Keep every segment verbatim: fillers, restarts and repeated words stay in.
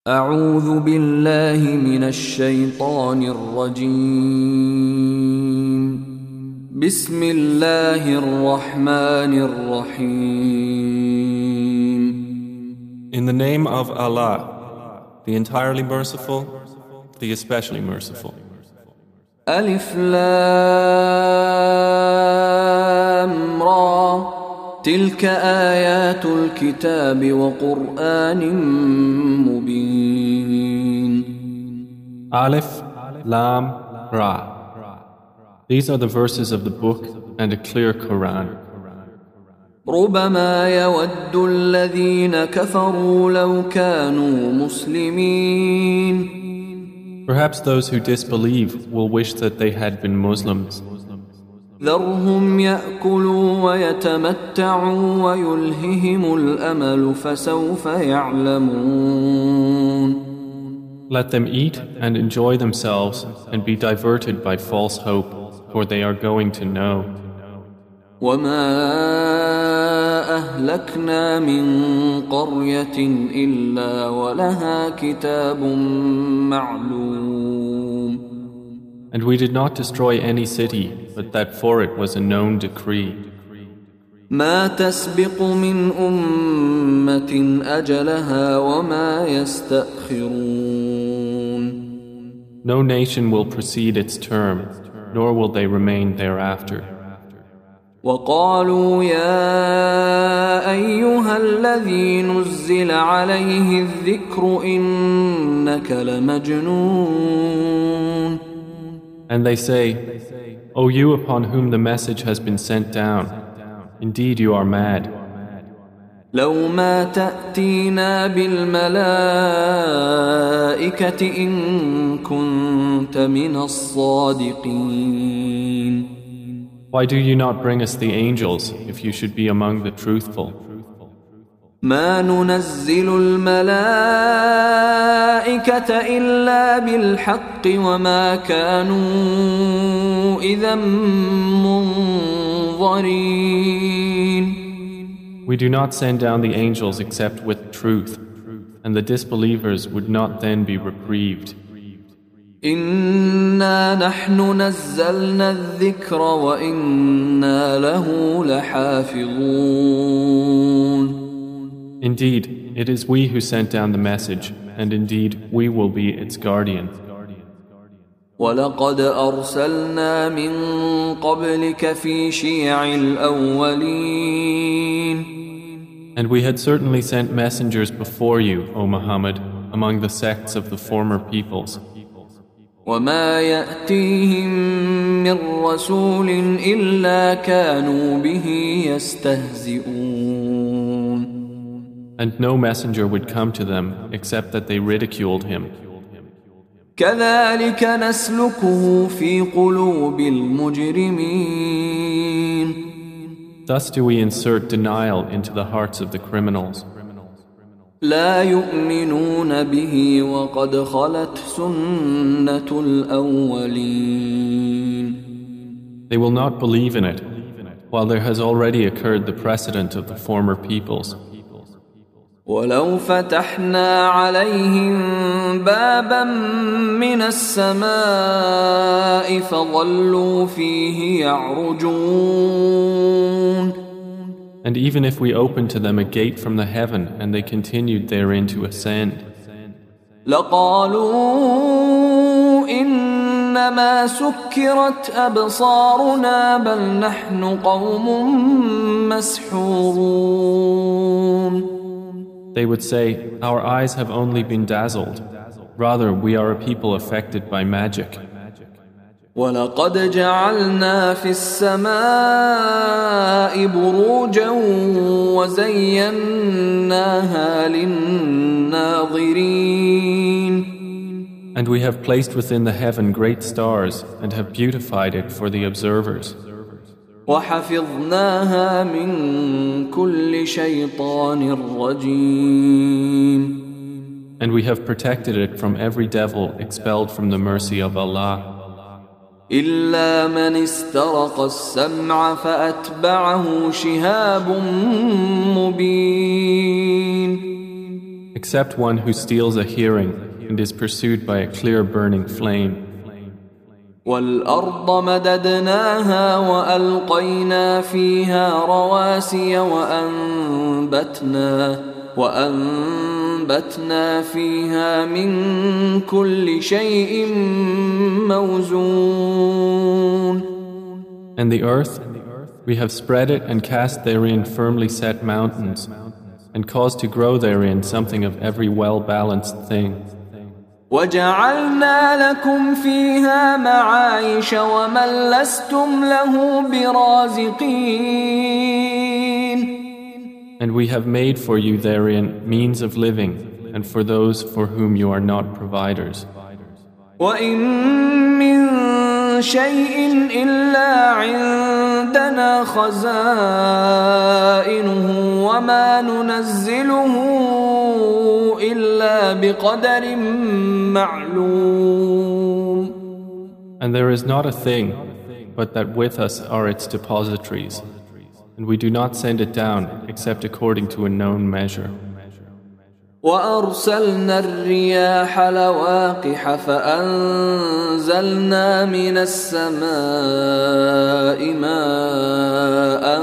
أعوذ بالله من الشيطان الرجيم بسم الله الرحمن الرحيم In the name of Allah, the entirely merciful, the especially merciful. ألف لام را تلك آيات الكتاب وقرآن مبين Alif, Lam, Ra. These are the verses of the book and a clear Quran. ربما يود الذين كفروا لو كانوا مسلمين Perhaps those who disbelieve will wish that they had been Muslims. ذرهم يأكلوا ويتمتعوا ويلههم الأمل فسوف يعلمون Let them eat and enjoy themselves and be diverted by false hope, for they are going to know. وما أهلكنا من قرية إلا ولها كتاب معلوم And we did not destroy any city, but that for it was a known decree. ما تسبق من أمة أجلها وما يستأخرون No nation will precede its term, nor will they remain thereafter. وقالوا يا أيها الذي نزل عليه الذكر إنك لمجنون And they say, O you upon whom the message has been sent down, indeed you are mad. لو ما تأتينا بالملائكة إن كنت من الصادقين Why do you not bring us the angels if you should be among the truthful? ما ننزل الملائكة إلا بالحق وما كانوا إذا منظرين We do not send down the angels except with truth, and the disbelievers would not then be reprieved. إنا نحن نزلنا الذكر وإنا له لحافظون Indeed, it is we who sent down the message, and indeed we will be its guardian. ولقد أرسلنا من قبلك في شيع الأولين And we had certainly sent messengers before you, O Muhammad, among the sects of the former peoples. وما يأتيهم من رسول إلا كانوا به يستهزئون And no messenger would come to them except that they ridiculed him. كذلك نسلكه في قلوب المجرمين Thus do we insert denial into the hearts of the criminals. لا يؤمنون به وقد خلت سنة الأولين They will not believe in it, while there has already occurred the precedent of the former peoples. ولو فتحنا عليهم بابا من السماء فظلوا فيه يعرجون And even if we opened to them a gate from the heaven and they continued therein to ascend, لقالوا إنما سكرت أبصارنا بل نحن قوم مسحورون they would say, Our eyes have only been dazzled. Rather, we are a people affected by magic. ولقد جعلنا في السماء بروجا وزيناها للناظرين And we have placed within the heaven great stars and have beautified it for the observers. وحفظناها من كل شيطان رجيم And we have protected it from every devil expelled from the mercy of Allah. إلا من استرق السمع فأتبعه شهاب مبين except one who steals a hearing and is pursued by a clear burning flame. وَالْأَرْضَ مَدَدْنَاهَا وَأَلْقَيْنَا فِيهَا رَوَاسِيَ وَأَنبَتْنَا وَأَنبَتْنَا فِيهَا مِن كُلِّ شَيْءٍ مَوْزُونٍ. And the earth, we have spread it and cast therein firmly set mountains, and caused to grow therein something of every well-balanced thing. وَجَعَلْنَا لَكُمْ فِيهَا مَعَايِشَ وَمَن لَّسْتُمْ لَهُ بِرَازِقِينَ. And we have made for you therein means of living, and for those for whom you are not providers. وَإِن مِّن شَيْءٍ إِلَّا عِندَنَا خَزَائِنُهُ وَمَا نُنَزِّلُهُ إِلَّا بِقَدَرٍ مَّعْلُومٍ. And there is not a thing, but that with us are its depositories, and we do not send it down except according to a known measure. وَأَرْسَلْنَا الرِّيَاحَ لَوَاقِحَ فَأَنزَلْنَا مِنَ السَّمَاءِ مَاءً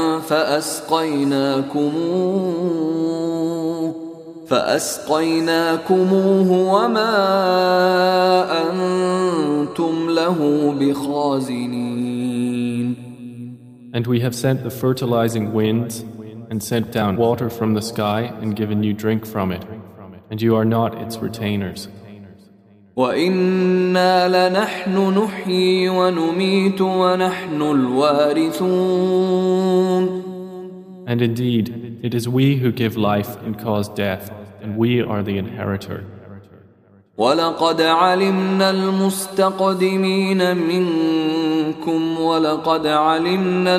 فَأَسْقَيْنَاكُمُوهُ فَأَسْقَيْنَاكُمُوهُ وَمَا أَنْتُمْ لَهُ بِخَازِنِينَ. And we have sent the fertilizing winds and sent down water from the sky and given you drink from it, and you are not its retainers. وَإِنَّا لَنَحْنُ نُحْيِي وَنُمِيتُ وَنَحْنُ الْوَارِثُونَ. And indeed, it is we who give life and cause death, and we are the inheritor. وَلَقَدْ عَلِمْنَا الْمُسْتَقْدِمِينَ مِنكُمْ وَلَقَدْ عَلِمْنَا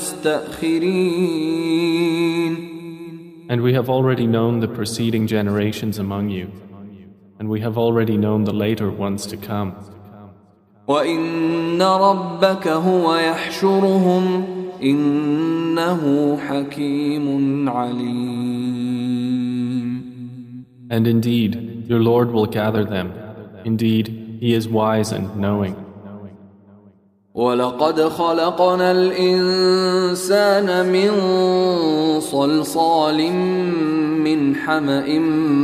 الْمُسْتَأْخِرِينَ. And we have already known the preceding generations among you, and we have already known the later ones to come. وَإِنَّ رَبَّكَ هُوَ يَحْشُرُهُمْ إِنَّهُ حَكِيمٌ عَلِيمٌ. And indeed, your Lord will gather them. Indeed, He is wise and knowing. وَلَقَدْ خَلَقْنَا الْإِنسَانَ مِنْ صَلْصَالٍ مِّنْ حَمَإٍ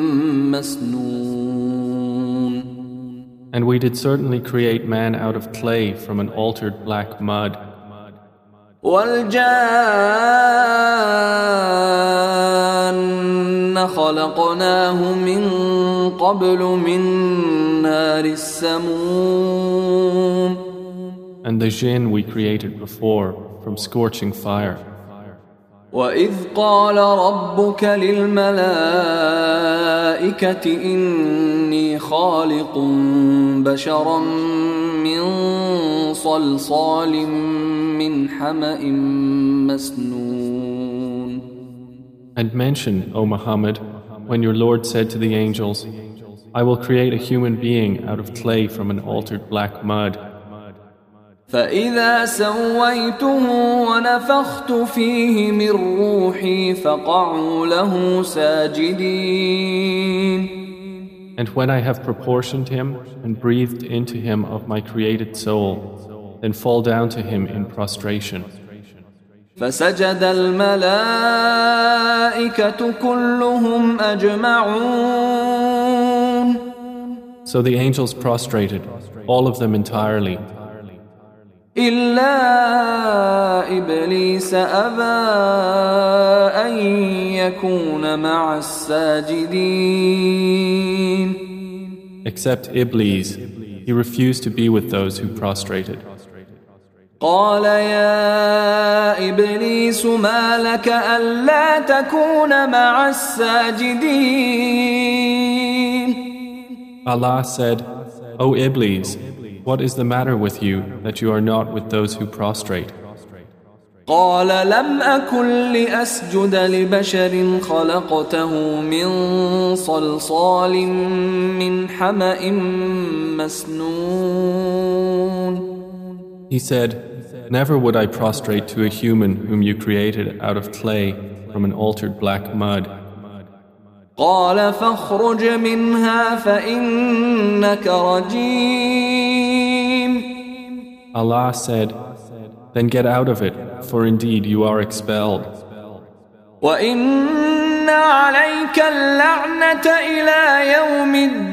مَسْنُونٍ. And we did certainly create man out of clay from an altered black mud. وَالْجَانَّ خَلَقْنَاهُ مِنْ قَبْلُ مِنْ نَارِ السَّمُومِ. And the jinn we created before from scorching fire. وَإِذْ قَالَ رَبُّكَ لِلْمَلَائِكَةِ إِنِّي خَالِقٌ بَشَرًا مِّن صَلْصَالٍ مِّنْ حَمَإٍ مَسْنُونٍ. And mention, O Muhammad, when your Lord said to the angels, I will create a human being out of clay from an altered black mud. فَإِذَا سَوَّيْتُهُ وَنَفَخْتُ فِيهِ مِنْ رُوحِي فَقَعُوا لَهُ سَاجِدِينَ. And when I have proportioned him and breathed into him of my created soul, then fall down to him in prostration. فَسَجَدَ الْمَلَائِكَةُ كُلُّهُمْ أَجْمَعُونَ. So the angels prostrated, all of them entirely. إِلَّا إِبْلِيسَ أَبَى أَن يَكُونَ مَعَ السَّاجِدِينَ. Except Iblis, he refused to be with those who prostrated. قَالَ يَا إِبْلِيسُ مَا لَكَ أَلَّا تَكُونَ مَعَ السَّاجِدِينَ. Allah said, O Iblis, what is the matter with you that you are not with those who prostrate? قال لم أكن لأسجد لبشر خلقته من صلصال من حمأ مسنون. He said, never would I prostrate to a human whom you created out of clay from an altered black mud. قال فاخرج منها فإنك رجيم. Allah said, then get out of it, for indeed you are expelled. وإن عليك اللعنة إلى يوم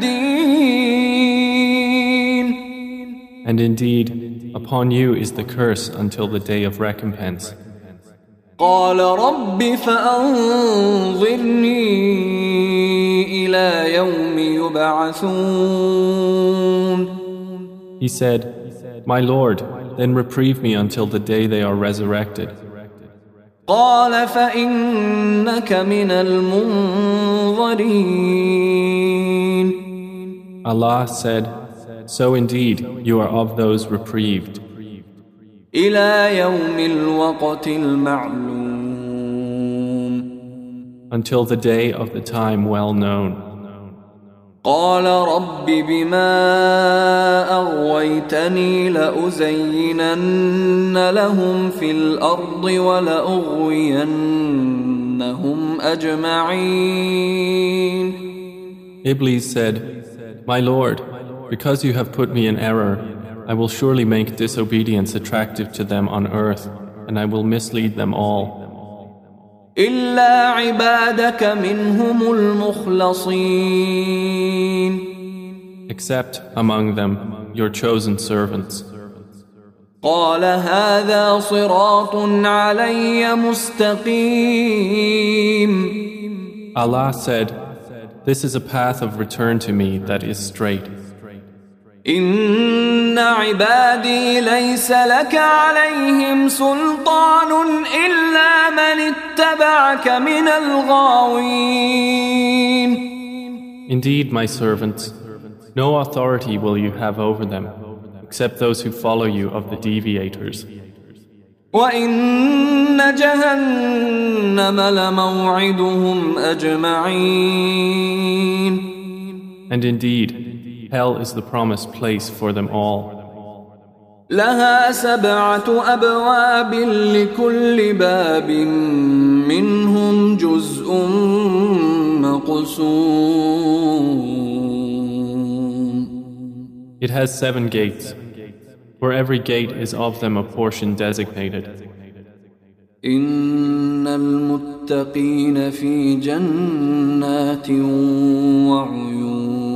الدين. And indeed, upon you is the curse until the day of recompense. قال رب فأنظرني إلى يوم يبعثون. He said, my Lord, then reprieve me until the day they are resurrected. قال فإنك من المنظرين. Allah said, so indeed you are of those reprieved. إلى يوم الوقت المعلوم. Until the day of the time well known. قال رب بما أغويتني لأزينن لهم في الأرض ولأغوينهم أجمعين. Iblis said, my Lord, because you have put me in error, I will surely make disobedience attractive to them on earth, and I will mislead them all. إلا عبادك منهم المخلصين. Except among them your chosen servants. قال هذا صراط علي مستقيم. Allah said, this is a path of return to me that is straight. إن عبادي ليس لك عليهم سلطان إلا من اتبعك من الغاوين. Indeed, my servants, no authority will you have over them, except those who follow you of the deviators. وإن جهنم لموعدهم أجمعين. And indeed, hell is the promised place for them all. لها سبعة أبواب لكل باب منهم جزء مقسوم. It has seven gates, where every gate is of them a portion designated. إن المتقين في جنات وعيون.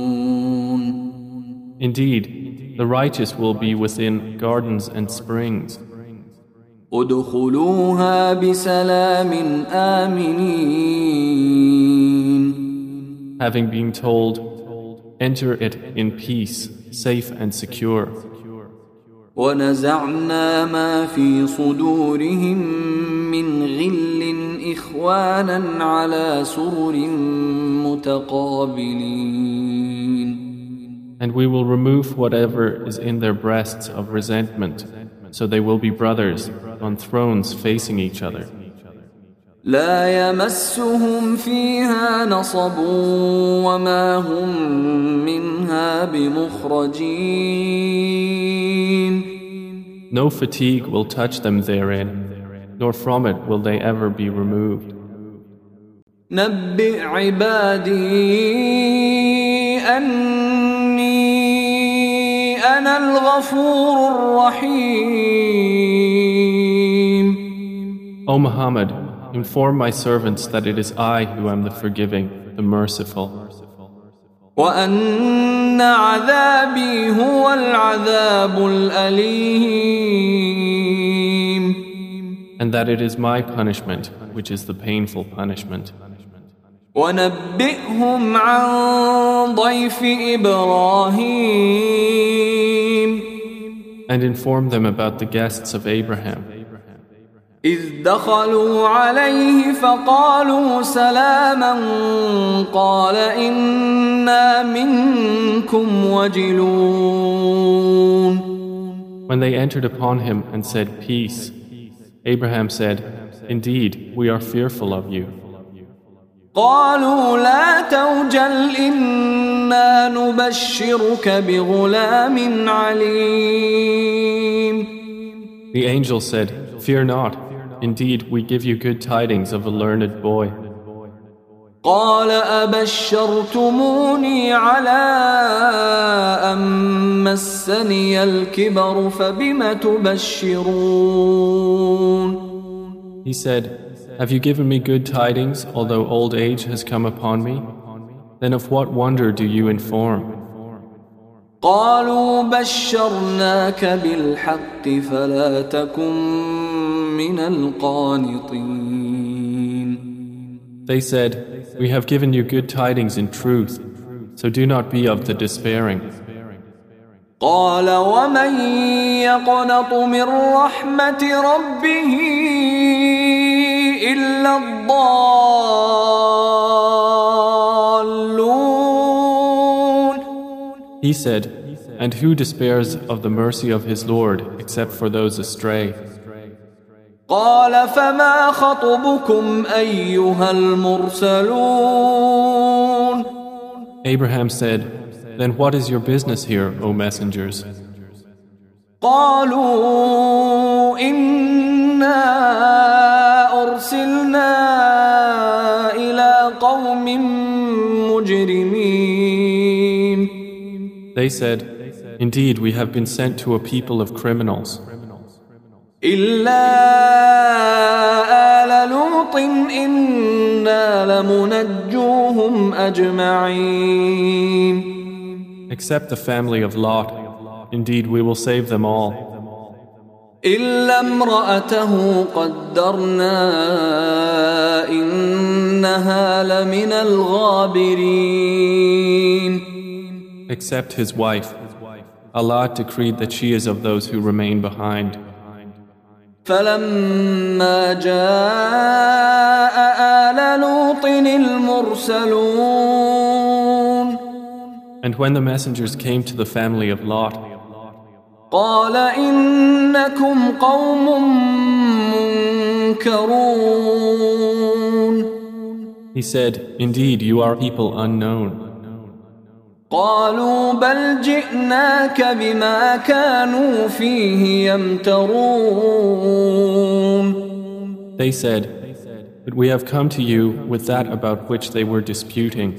Indeed, the righteous will be within gardens and springs. ادخلوها بسلام آمنين. Having been told, enter it in peace, safe and secure. ونزعنا ما في صدورهم من غل إخوانا على سرر متقابلين. And we will remove whatever is in their breasts of resentment, so they will be brothers on thrones facing each other. لا يمسهم فيها نصب وما هم منها بمخرجين. No fatigue will touch them therein, nor from it will they ever be removed. نبئ عبادي أني أنا الغفور الرحيم. O Muhammad, inform my servants that it is I who am the forgiving, the merciful. وأن عذابي هو العذاب الأليم. And that it is my punishment, which is the painful punishment. ونبئهم عن ضيف إبراهيم. And inform them about the guests of Abraham. إذ دخلوا عليه فقالوا سلاما قال إنا منكم وجلون. When they entered upon him and said peace, Abraham said, indeed, we are fearful of you. قالوا لا توجل إنا نبشرك بغلام عليم. The angel said, fear not, indeed we give you good tidings of a learned boy. قال أبشرتموني على أن مسني الكبر فبم تبشرون. He said, "Have you given me good tidings, although old age has come upon me? Then of what wonder do you inform?" قالوا بشرناك بالحق فلا تكن من القانطين. They said, "We have given you good tidings in truth, so do not be of the despairing." قال ومن يقنط من رحمة ربه إلا الضالون. He said, "And who despairs of the mercy of his Lord except for those astray?" قال فما خطبكم أيها المرسلون. Abraham said, "Then what is your business here, O messengers?" قالوا إنا أرسلنا إلى قوم مجرمين. They said, "Indeed, we have been sent to a people of criminals. إلا آل لوط إنا لمنجوهم أجمعين. Except the family of Lot, indeed we will save them all. إلا امرأته قدرنا إنها لمن الغابرين. Except his wife, Allah decreed that she is of those who remain behind. فلما جاء آل لوط المرسلون. And when the messengers came to the family of Lot, قال إنكم قوم منكرون. he said, "Indeed, you are people unknown." قالوا بل جئناك بما كانوا فيه يمترون. They said, "But we have come to you with that about which they were disputing.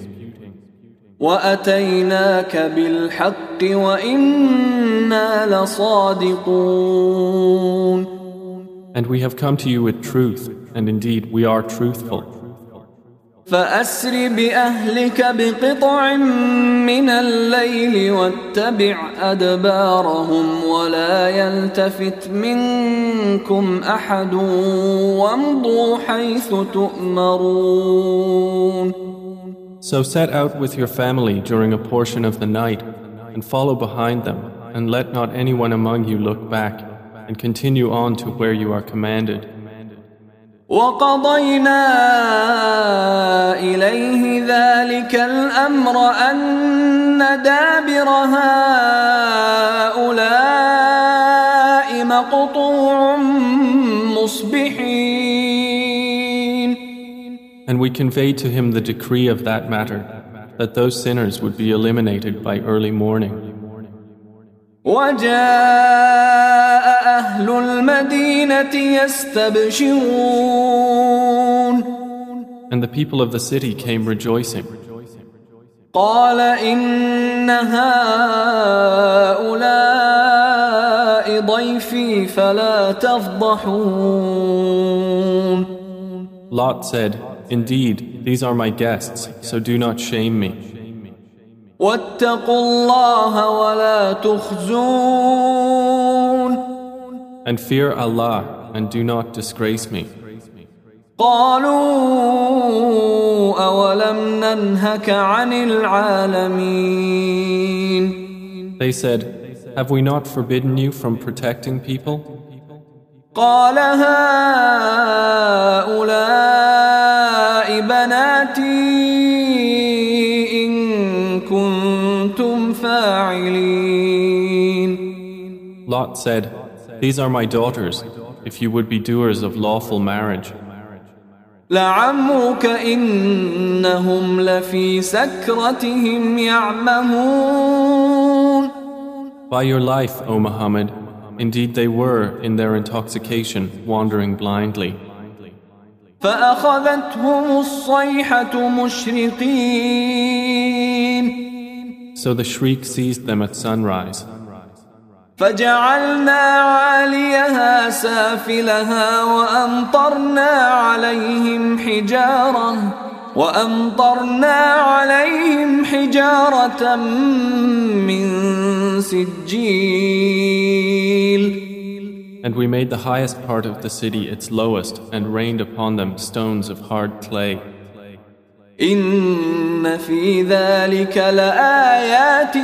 وأتيناك بالحق وإنا لصادقون. And we have come to you with truth, and indeed we are truthful. فأسر بأهلك بقطع من الليل واتبع أدبارهم ولا يلتفت منكم أحد وامضوا حيث تؤمرون. So set out with your family during a portion of the night and follow behind them, and let not anyone among you look back, and continue on to where you are commanded. وقضينا إليه ذلك الأمر أن دابر هؤلاء مقطوع مصبحين. And we conveyed to him the decree of that matter, that those sinners would be eliminated by early morning. وجاء أهل المدينة يستبشرون. And the people of the city came rejoicing. قال إن هؤلاء ضيفي فلا تفضحون. Lot said, "Indeed, these are my guests, so do not shame me. واتقوا الله ولا تخزون. And fear Allah, and do not disgrace me." قالوا أولم ننهك عن العالمين. They said, "Have we not forbidden you from protecting people?" قال هؤلاء بناتي إن كنتم فاعلين. Lot said, "These are my daughters, if you would be doers of lawful marriage." لعمرك إنهم لفي سكرتهم يعمهون. By your life, O Muhammad, indeed they were in their intoxication wandering blindly. فأخذتهم الصيحة مشرقين. So the shriek seized them at sunrise. فجعلنا عاليها سافلها وأمطرنا عليهم حجارة وأمطرنا عليهم حجارة من سجيل. And we made the highest part of the city its lowest and rained upon them stones of hard clay. إن في ذلك لآيات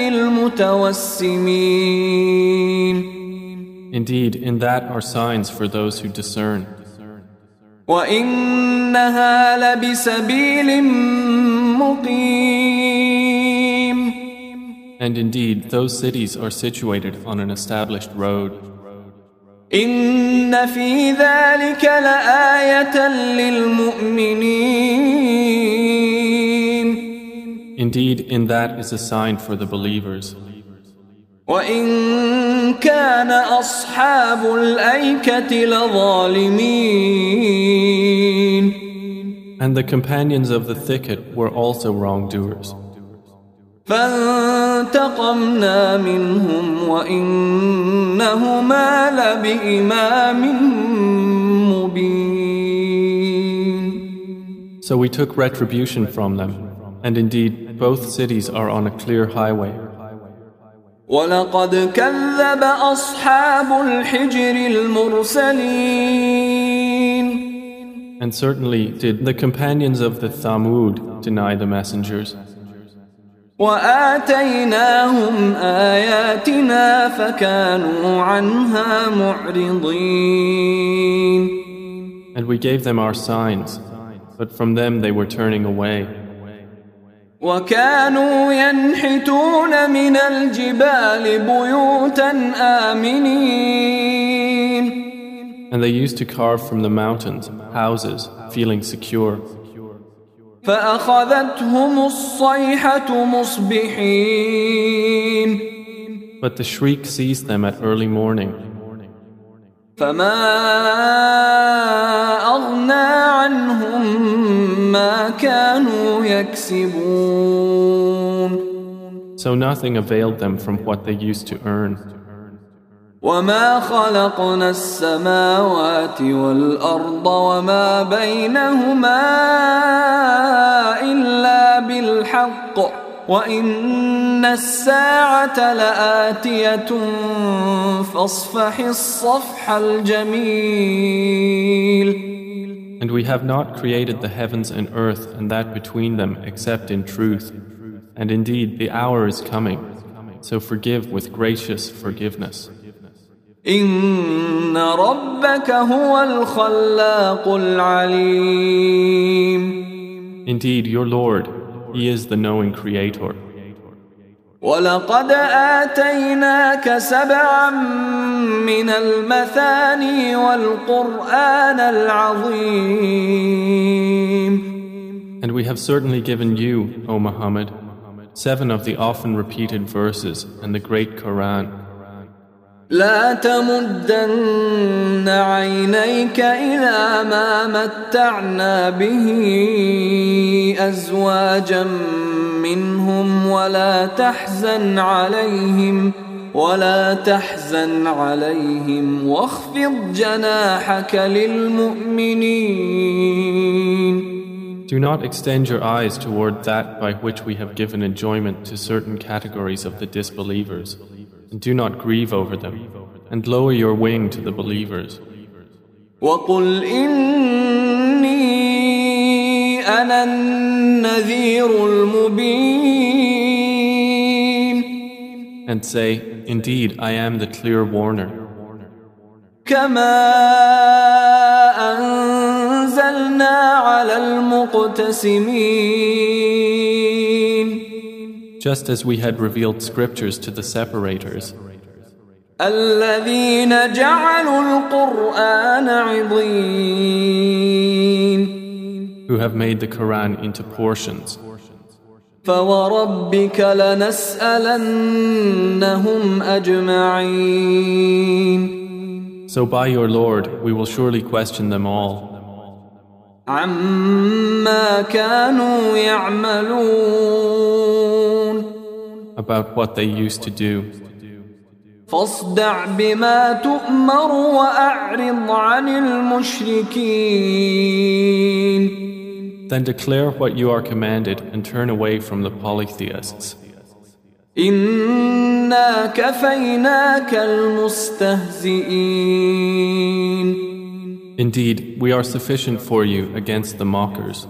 للمتوسمين. Indeed, in that are signs for those who discern. وإنها لبسبيل مقيم. And indeed, those cities are situated on an established road. إن في ذلك لآية للمؤمنين. Indeed, in that is a sign for the believers. وإن كان أصحاب الأيكة لظالمين. And the companions of the thicket were also wrongdoers. فانتقمنا منهم وإنهما لبإمام مبين. So we took retribution from them, and indeed both cities are on a clear highway. ولقد كذب أصحاب الحجر المرسلين. And certainly did the companions of the Thamud deny the messengers. وآتيناهم آياتنا فكانوا عنها معرضين. And we gave them our signs, but from them they were turning away. وكانوا ينحتون من الجبال بيوتا آمنين. And they used to carve from the mountains houses, feeling secure. فأخذتهم الصيحة مصبحين. But the shriek seized them at early morning. فما أغنى عنهم ما كانوا يكسبون. So nothing availed them from what they used to earn. وما خلقنا السماوات والأرض وما بينهما إلا بالحق وإن الساعة لآتية فاصفح الصفح الجميل. And we have not created the heavens and earth and that between them except in truth. And indeed the hour is coming, so forgive with gracious forgiveness. إن ربك هو الخلاق العليم. Indeed, your Lord, He is the knowing Creator. ولقد آتيناك سبعا من المثاني والقرآن العظيم. And we have certainly given you, O Muhammad, seven of the often repeated verses and the great Quran. لا تمدن عينيك إلى ما متعنا به أزواجا منهم ولا تحزن عليهم ولا تحزن عليهم واخفض جناحك للمؤمنين. Do not extend your eyes toward that by which we have given enjoyment to certain categories of the disbelievers, and do not grieve over them, and lower your wing to the believers. وَقُلْ إِنِّي أَنَا النَّذِيرُ الْمُبِينُ. And say, indeed, I am the clear warner. كَمَا أَنزَلْنَا عَلَى الْمُقْتَسِمِينَ. Just as we had revealed scriptures to the separators, الَّذِينَ جَعَلُوا الْقُرْآنَ عِضِينَ. who have made the Quran into portions. فَوَرَبِّكَ لَنَسْأَلَنَّهُمْ أَجْمَعِينَ. So by your Lord, we will surely question them all. عما كانوا يعملون about what they used to do. فاصدع بما تؤمر وأعرض عن المشركين. Then declare what you are commanded and turn away from the polytheists. إنا كفيناك المستهزئين. Indeed, we are sufficient for you against the mockers.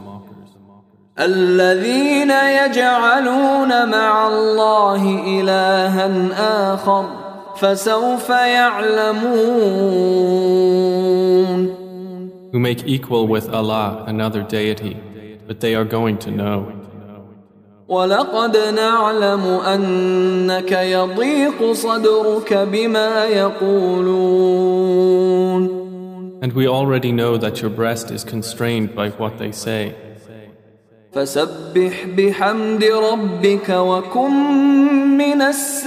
الذين يجعلون مع الله إلها آخر فسوف يعلمون. Who make equal with Allah another deity, but they are going to know. وَلَقَدْ نَعْلَمُ أَنَّكَ يَضِيقُ صَدْرُكَ بِمَا يَقُولُونَ. And we already know that your breast is constrained by what they say. فَسَبِّحْ بِحَمْدِ رَبِّكَ وَكُن مِّنَ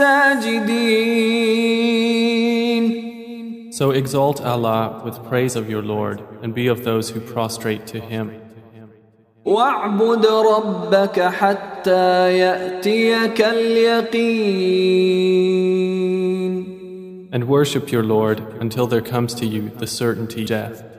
السَّاجِدِينَ. So exalt Allah with praise of your Lord and be of those who prostrate to Him. وَاعْبُدْ رَبَّكَ حَتَّى يَأْتِيَكَ الْيَقِينُ. And worship your Lord until there comes to you the certainty of death.